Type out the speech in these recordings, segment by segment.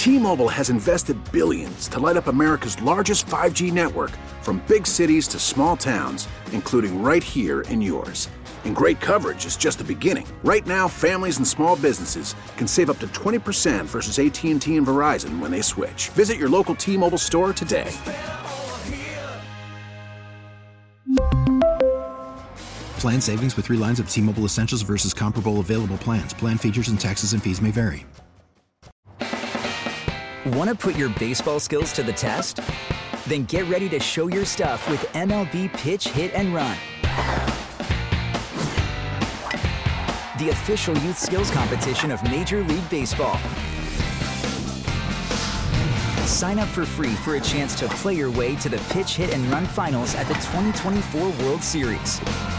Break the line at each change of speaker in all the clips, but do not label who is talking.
T-Mobile has invested billions to light up America's largest 5G network, from big cities to small towns, including right here in yours. And great coverage is just the beginning. Right now, families and small businesses can save up to 20% versus AT&T and Verizon when they switch. Visit your local T-Mobile store today.
Plan savings with 3 lines of T-Mobile Essentials versus comparable available plans. Plan features and taxes and fees may vary.
Want to put your baseball skills to the test? Then get ready to show your stuff with MLB Pitch, Hit, and Run. The official youth skills competition of Major League Baseball. Sign up for free for a chance to play your way to the Pitch, Hit, and Run finals at the 2024 World Series.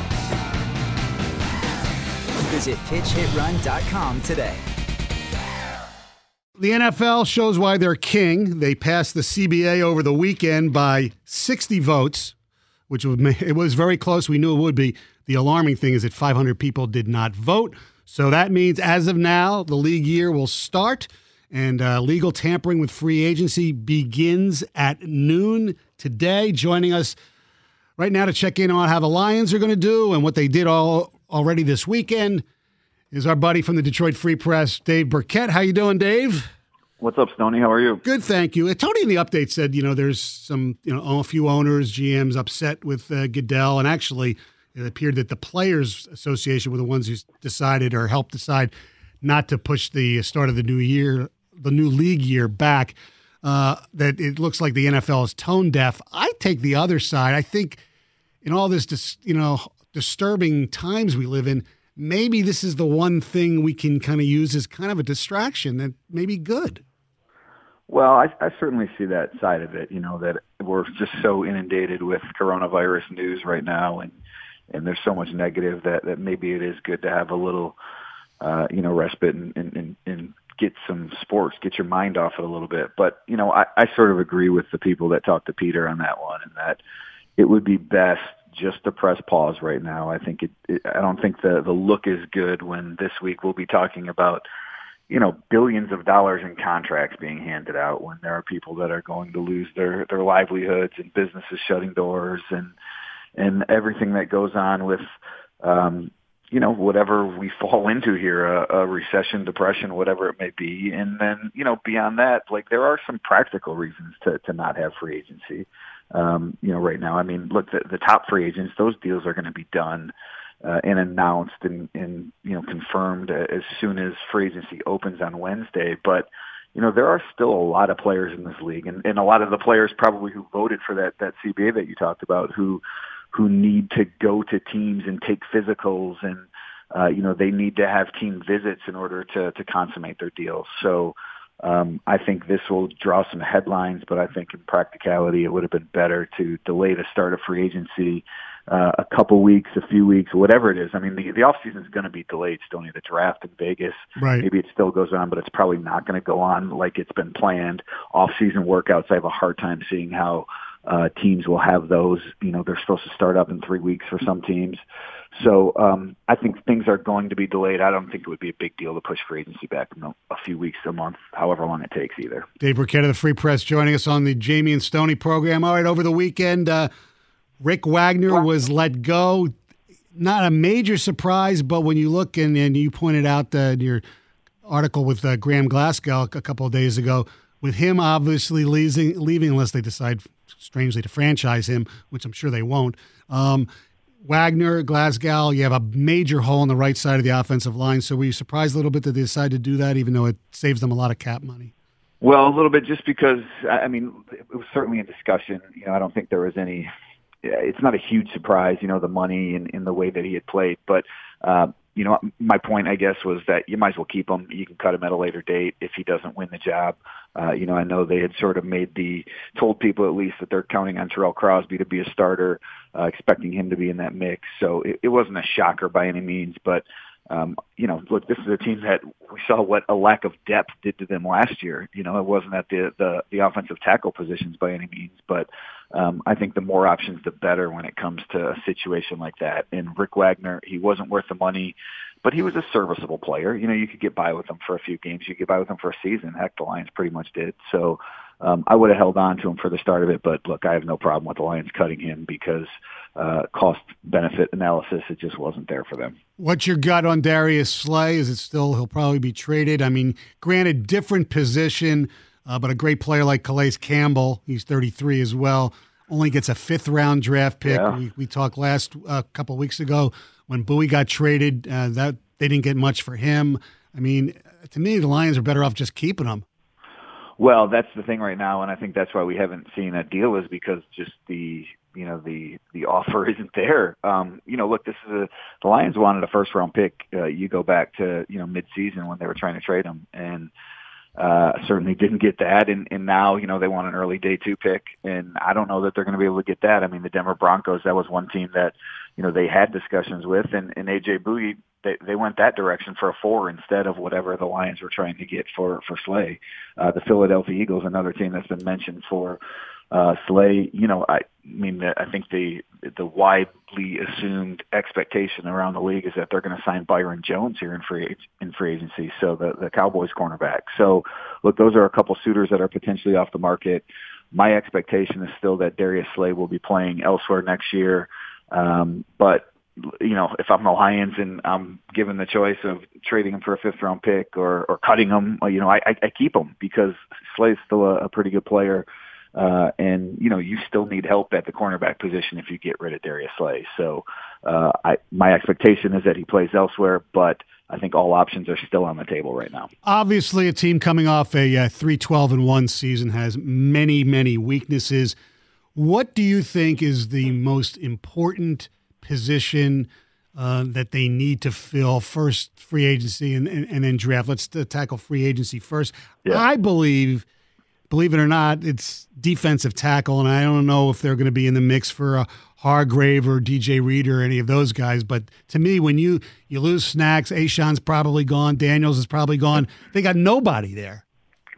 Visit pitchhitrun.com today.
The NFL shows why they're king. They passed the CBA over the weekend by 60 votes, which it was very close. We knew it would be. The alarming thing is that 500 people did not vote. So that means as of now, the league year will start, and legal tampering with free agency begins at noon today. Joining us right now to check in on how the Lions are going to do and what they did already this weekend is our buddy from the Detroit Free Press, Dave Birkett. How you doing, Dave?
What's up, Stoney? How are you?
Good, thank you. Tony in the update said, there's some, a few owners, GMs upset with Goodell, and actually it appeared that the Players Association were the ones who decided or helped decide not to push the start of the new year, the new league year back, that it looks like the NFL is tone deaf. I take the other side. I think in all this, disturbing times we live in, maybe this is the one thing we can kind of use as kind of a distraction that may be good.
Well, I certainly see that side of it, that we're just so inundated with coronavirus news right now, and there's so much negative that maybe it is good to have a little, respite and get some sports, get your mind off it a little bit. But, I sort of agree with the people that talked to Peter on that one, and that it would be best just to press pause right now. I think I don't think the look is good when this week we'll be talking about, billions of dollars in contracts being handed out, when there are people that are going to lose their livelihoods and businesses shutting doors and everything that goes on with, whatever we fall into here, a recession, depression, whatever it may be. And then, beyond that, there are some practical reasons to not have free agency. Right now, I mean, look, the top free agents, those deals are going to be done and announced and confirmed as soon as free agency opens on Wednesday. But, there are still a lot of players in this league, and a lot of the players probably who voted for that CBA that you talked about, who need to go to teams and take physicals, and, they need to have team visits in order to consummate their deals. So, I think this will draw some headlines, but I think in practicality it would have been better to delay the start of free agency a couple weeks, a few weeks, whatever it is. I mean, the offseason is going to be delayed, Stoney. The draft in Vegas,
right.
Maybe it still goes on, but it's probably not going to go on like it's been planned. Off-season workouts, I have a hard time seeing how teams will have those. They're supposed to start up in 3 weeks for some teams. So I think things are going to be delayed. I don't think it would be a big deal to push free agency back a few weeks, a month, however long it takes either.
Dave Birkett of the Free Press joining us on the Jamie and Stoney program. All right, over the weekend, Rick Wagner was let go. Not a major surprise, but when you look, and you pointed out in your article with Graham Glasgow a couple of days ago, with him obviously leaving unless they decide, strangely, to franchise him, which I'm sure they won't. Wagner, Glasgow, you have a major hole in the right side of the offensive line. So were you surprised a little bit that they decided to do that, even though it saves them a lot of cap money?
Well, a little bit, just because, I mean, it was certainly a discussion. I don't think there was any – it's not a huge surprise, the money and the way that he had played. But, my point, I guess, was that you might as well keep him. You can cut him at a later date if he doesn't win the job. I know they had sort of told people at least that they're counting on Terrell Crosby to be a starter, expecting him to be in that mix. So it wasn't a shocker by any means, but look, this is a team that we saw what a lack of depth did to them last year. It wasn't at the offensive tackle positions by any means, but I think the more options, the better when it comes to a situation like that. And Rick Wagner, he wasn't worth the money, but he was a serviceable player. You could get by with him for a few games. You could get by with him for a season. Heck, the Lions pretty much did. So I would have held on to him for the start of it, but look, I have no problem with the Lions cutting him because cost-benefit analysis, it just wasn't there for them.
What's your gut on Darius Slay? Is it still he'll probably be traded? I mean, granted, different position, but a great player like Calais Campbell, he's 33 as well, only gets a fifth-round draft pick.
Yeah.
We talked last couple of weeks ago when Bowie got traded, that they didn't get much for him. I mean, to me, the Lions are better off just keeping him.
Well, that's the thing right now, and I think that's why we haven't seen a deal is because just the offer isn't there. Look, the Lions wanted a first-round pick. You go back to mid-season when they were trying to trade him, and certainly didn't get that. And now they want an early day 2 pick, and I don't know that they're going to be able to get that. I mean, the Denver Broncos, that was one team that they had discussions with, and AJ Bowie. They went that direction for a 4 instead of whatever the Lions were trying to get for Slay. The Philadelphia Eagles, another team that's been mentioned for Slay. I think the widely assumed expectation around the league is that they're going to sign Byron Jones here in free agency. So the Cowboys cornerback. So look, those are a couple suitors that are potentially off the market. My expectation is still that Darius Slay will be playing elsewhere next year. But if I'm the Lions and I'm given the choice of trading him for a 5th-round pick or cutting him, I keep him because Slay's still a pretty good player. And you still need help at the cornerback position if you get rid of Darius Slay. So my expectation is that he plays elsewhere, but I think all options are still on the table right now.
Obviously, a team coming off a 3-12-1 season has many, many weaknesses. What do you think is the most important position that they need to fill? First free agency and then draft. Let's tackle free agency first. Yeah. I believe it or not, it's defensive tackle, and I don't know if they're going to be in the mix for Hargrave or DJ Reed or any of those guys. But to me, when you lose Snacks, Ashawn's probably gone, Daniels is probably gone. They got nobody there.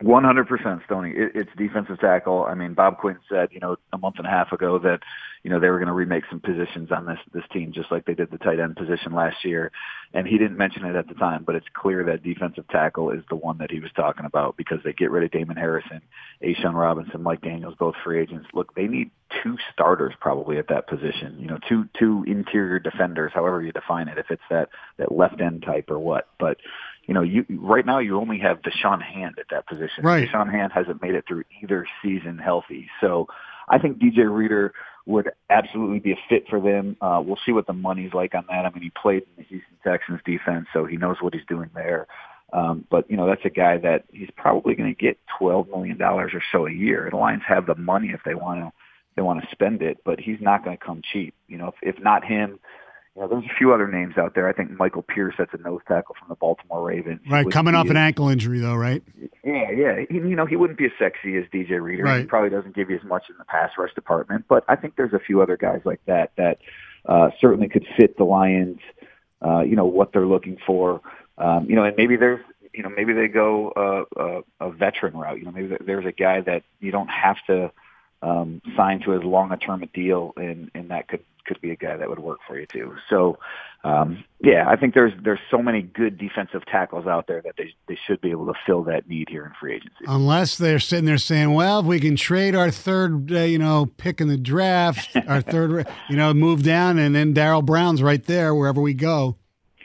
100%, Stoney. It's defensive tackle. I mean, Bob Quinn said, a month and a half ago that, they were going to remake some positions on this team, just like they did the tight end position last year. And he didn't mention it at the time, but it's clear that defensive tackle is the one that he was talking about because they get rid of Damon Harrison, Ashawn Robinson, Mike Daniels, both free agents. Look, they need 2 starters probably at that position, two interior defenders, however you define it, if it's that left end type or what. But right now you only have Deshaun Hand at that position.
Right.
Deshaun Hand hasn't made it through either season healthy. So I think DJ Reader would absolutely be a fit for them. We'll see what the money's like on that. I mean, he played in the Houston Texans defense, so he knows what he's doing there. But that's a guy that he's probably going to get $12 million or so a year. The Lions have the money if they want to spend it, but he's not going to come cheap. If not him, there's a few other names out there. I think Michael Pierce, that's a nose tackle from the Baltimore Ravens.
Right, coming off an ankle injury, though, right?
Yeah. He wouldn't be as sexy as DJ Reader.
Right.
He probably doesn't give you as much in the pass rush department. But I think there's a few other guys like that certainly could fit the Lions, what they're looking for. And maybe there's, maybe they go a veteran route. Maybe there's a guy that you don't have to sign to as long a term a deal, and that could be a guy that would work for you too. So, I think there's so many good defensive tackles out there that they should be able to fill that need here in free agency.
Unless they're sitting there saying, well, if we can trade our third, pick in the draft, our third, move down, and then Darryl Brown's right there wherever we go.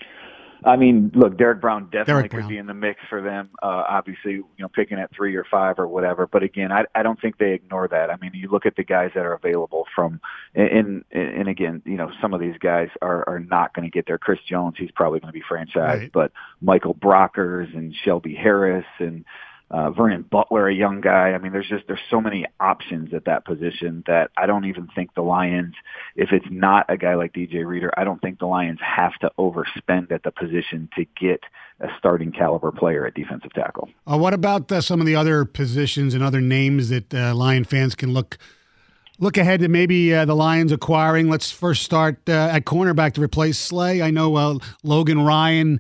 I mean, look, Derek Brown definitely could be in the mix for them. Obviously, picking at 3 or 5 or whatever. But again, I don't think they ignore that. I mean, you look at the guys that are available from, and again, some of these guys are not going to get there. Chris Jones, he's probably going to be franchised, right. But Michael Brockers and Shelby Harris and Vernon Butler, a young guy. I mean, there's so many options at that position that I don't even think the Lions, if it's not a guy like DJ Reader, I don't think the Lions have to overspend at the position to get a starting caliber player at defensive tackle.
What about some of the other positions and other names that Lion fans can look ahead to maybe the Lions acquiring? Let's first start at cornerback to replace Slay. I know Logan Ryan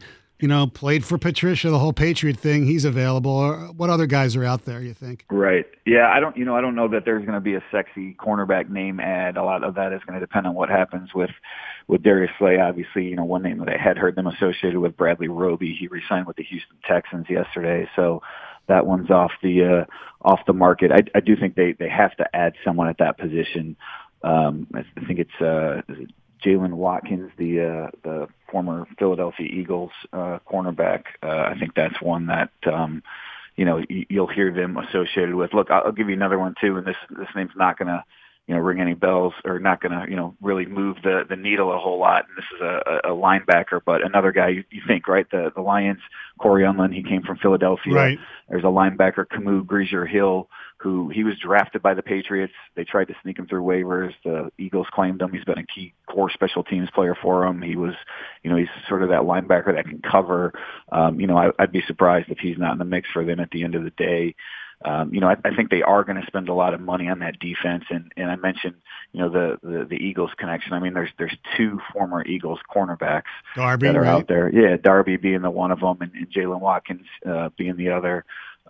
played for Patricia, the whole Patriot thing. He's available. Or what other guys are out there, you think?
Right. Yeah, I don't know that there's going to be a sexy cornerback name ad. A lot of that is going to depend on what happens with Darius Slay. Obviously, one name that I had heard them associated with, Bradley Roby. He re-signed with the Houston Texans yesterday, so that one's off the market. I do think they have to add someone at that position. I think it's Jalen Watkins, the former Philadelphia Eagles cornerback. I think that's one that you'll hear them associated with. Look, I'll give you another one too, and this name's not going to ring any bells, or not going to really move the needle a whole lot. And this is a linebacker, but another guy you think, right? The Lions, Corey Unlin, he came from Philadelphia.
Right.
There's a linebacker, Camus Grizier-Hill, who he was drafted by the Patriots. They tried to sneak him through waivers. The Eagles claimed him. He's been a key core special teams player for him. He was, he's sort of that linebacker that can cover. I'd be surprised if he's not in the mix for them at the end of the day. I think they are going to spend a lot of money on that defense. And I mentioned, the Eagles connection. I mean, there's two former Eagles cornerbacks
Darby,
that are
right?
out there. Yeah, Darby being the one of them, and Jalen Watkins being the other.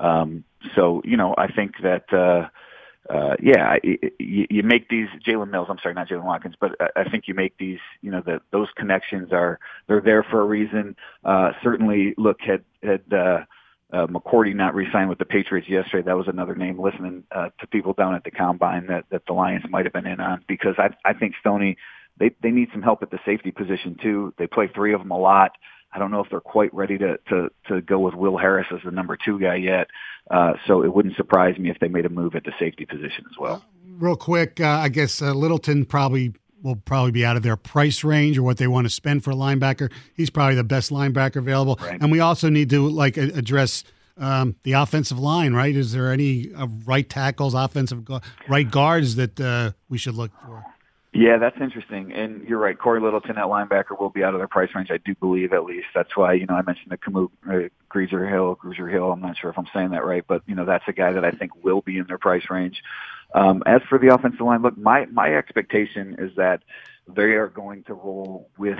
I think that, you make these Jalen Mills. I'm sorry, not Jalen Watkins, but I think you make these. Those connections they're there for a reason. Certainly, look, had McCourty not re-signed with the Patriots yesterday, that was another name listening to people down at the Combine that the Lions might have been in on, because I think Stoney, they need some help at the safety position too. They play three of them a lot. I don't know if they're quite ready to go with Will Harris as the number 2 guy yet. So it wouldn't surprise me if they made a move at the safety position as well.
Real quick, I guess Littleton will probably be out of their price range or what they want to spend for a linebacker. He's probably the best linebacker available.
Right.
And we also need to address the offensive line, right? Is there any right tackles, right guards that we should look for?
Yeah, that's interesting. And you're right. Corey Littleton at linebacker will be out of their price range, I do believe, at least. That's why, I mentioned the Camus Grizier-Hill. I'm not sure if I'm saying that right, but, that's a guy that I think will be in their price range. As for the offensive line, look, my expectation is that they are going to roll with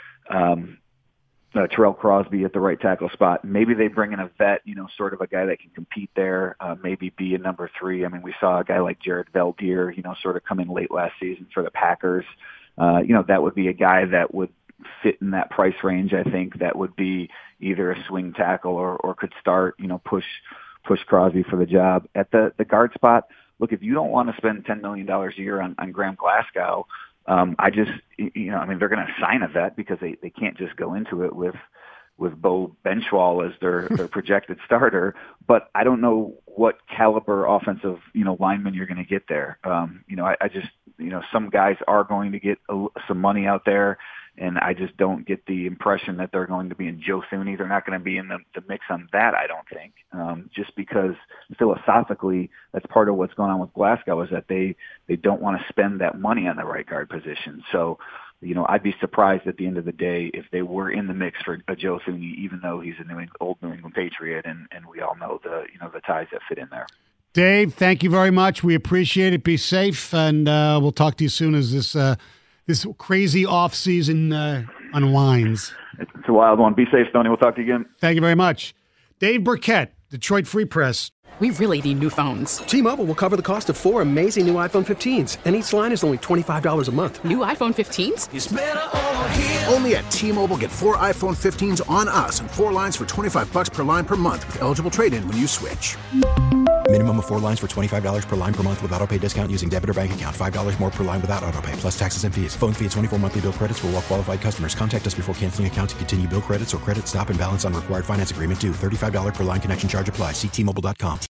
Terrell Crosby at the right tackle spot. Maybe they bring in a vet, sort of a guy that can compete there, maybe be a number 3. I mean, we saw a guy like Jared Veldheer, sort of come in late last season for the Packers. That would be a guy that would fit in that price range. I think that would be either a swing tackle or could start, push Crosby for the job. At the guard spot, look, if you don't want to spend $10 million a year on Graham Glasgow, they're going to sign a vet because they can't just go into it with Bo Benchwall as their projected starter. But I don't know what caliber offensive, lineman you're going to get there. Some guys are going to get some money out there, and I just don't get the impression that they're going to be in Joe Thuney. They're not going to be in the mix on that, I don't think, just because philosophically that's part of what's going on with Glasgow is that they don't want to spend that money on the right guard position. So, I'd be surprised at the end of the day if they were in the mix for a Joe Thuney, even though he's an old New England Patriot, and we all know the ties that fit in there.
Dave, thank you very much. We appreciate it. Be safe, and we'll talk to you soon as this crazy offseason unwinds.
It's a wild one. Be safe, Stoney. We'll talk to you again.
Thank you very much. Dave Burkett, Detroit Free Press.
We really need new phones.
T-Mobile will cover the cost of 4 amazing new iPhone 15s, and each line is only $25 a month.
New iPhone 15s?
It's better over here. Only at T-Mobile, get 4 iPhone 15s on us and 4 lines for $25 per line per month with eligible trade-in when you switch.
Minimum of 4 lines for $25 per line per month with autopay discount using debit or bank account. $5 more per line without autopay, plus taxes and fees. Phone fee at 24 monthly bill credits for well-qualified customers. Contact us before canceling account to continue bill credits or credit stop and balance on required finance agreement due. $35 per line connection charge applies. See T-Mobile.com.